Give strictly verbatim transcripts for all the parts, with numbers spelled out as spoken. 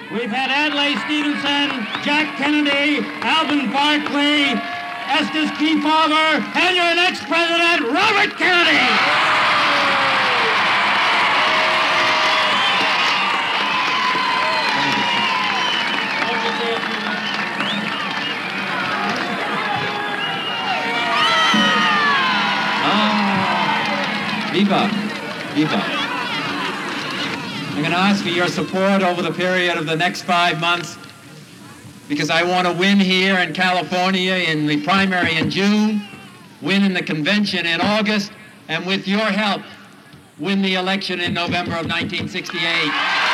We've had Adlai Stevenson, Jack Kennedy, Alvin Barkley, Estes Kefauver, and your next president, Robert Kennedy! Ah, viva, viva. I'm going to ask for your support over the period of the next five months because I want to win here in California in the primary in June, win in the convention in August, and with your help, win the election in November of nineteen sixty-eight.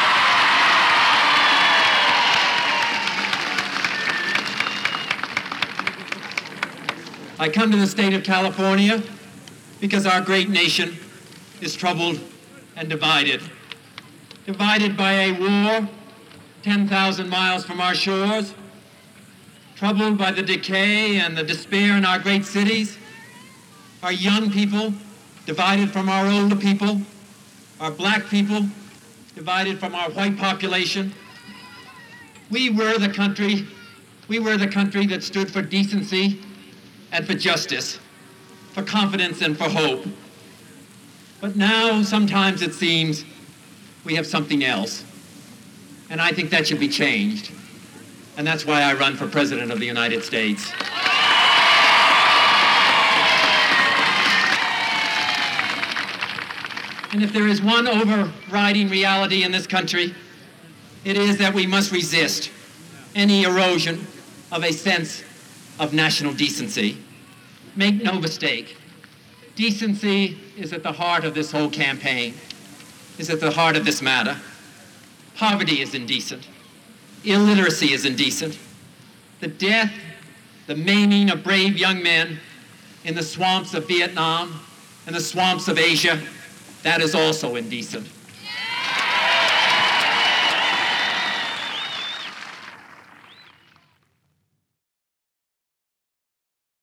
I come to the state of California because our great nation is troubled and divided. Divided by a war ten thousand miles from our shores, troubled by the decay and the despair in our great cities, our young people divided from our older people, our black people divided from our white population. We were the country, we were the country that stood for decency and for justice, for confidence and for hope. But now, sometimes it seems, we have something else. And I think that should be changed. And that's why I run for President of the United States. And if there is one overriding reality in this country, it is that we must resist any erosion of a sense of national decency. Make no mistake, decency is at the heart of this whole campaign. Is at the heart of this matter. Poverty is indecent. Illiteracy is indecent. The death, the maiming of brave young men in the swamps of Vietnam and the swamps of Asia, that is also indecent.